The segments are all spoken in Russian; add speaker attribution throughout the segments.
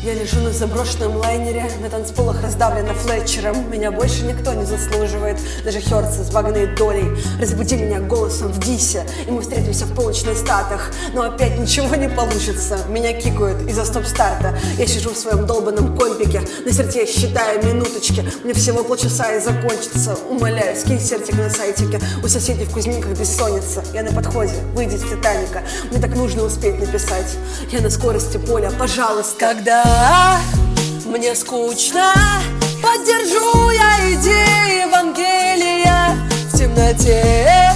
Speaker 1: Я лежу на заброшенном лайнере, на танцполах раздавлена Флетчером. Меня больше никто не заслуживает, даже Хёрдс с баганой долей. Разбуди меня голосом в Дисе, и мы встретимся в полночь на статах. Но опять ничего не получится, меня кикают из-за стоп-старта. Я сижу в своем долбанном компике, на сердце считаю минуточки. Мне всего полчаса и закончится. Умоляю, скинь сертик на сайтике. У соседей в Кузьминках бессонница. Я на подходе, выйди из Титаника. Мне так нужно успеть написать. Я на скорости поля, пожалуйста. Когда мне скучно, поддержу я идеи Евангелия в темноте,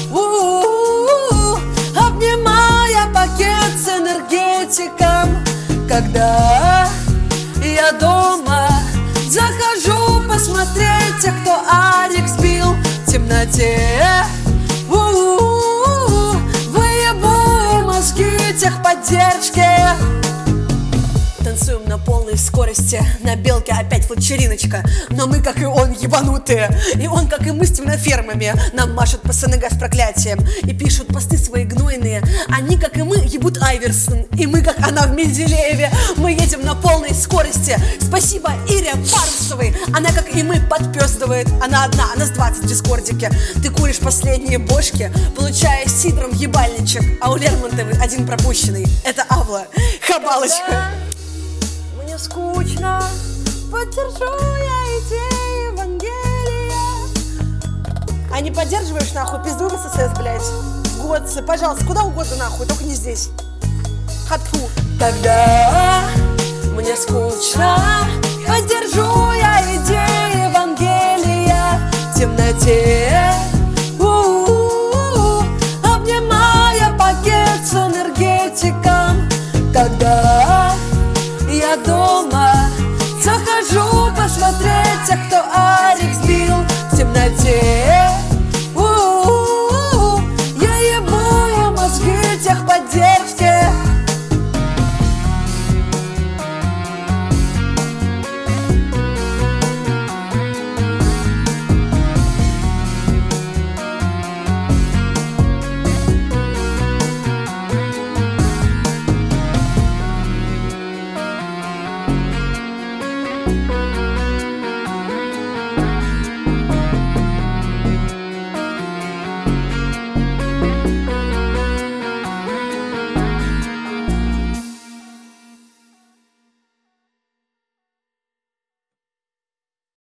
Speaker 1: обнимая пакет с энергетиком. Когда я дома, захожу посмотреть тех, кто Арик сбил в темноте, выебу мозги техподдержки. Танцуем на полной скорости, на белке опять флетчериночка. Но мы, как и он, ебанутые. И он, как и мы, с темнофермами. Нам машут по СНГ с проклятием и пишут посты свои гнойные. Они, как и мы, ебут Айверсон. И мы, как она в Менделееве. Мы едем на полной скорости. Спасибо Ире Парусовой. Она, как и мы, подпёздывает. Она одна, а нас 20 в дискордике. Ты куришь последние бошки, получая сидром ебальничек. А у Лермонтовой один пропущенный. Это Авла, хабалочка. Мне скучно, поддержу я идеи Евангелия. А не поддерживаешь, нахуй, пизду в ССС, блядь. Годцы, пожалуйста, куда угодно, нахуй, только не здесь. Хатфу. Тогда мне скучно, поддержу я идеи Евангелия в темноте, обнимая пакет с энергетиком. Когда я дома, захожу посмотреть тех, кто Арик сбил в темноте.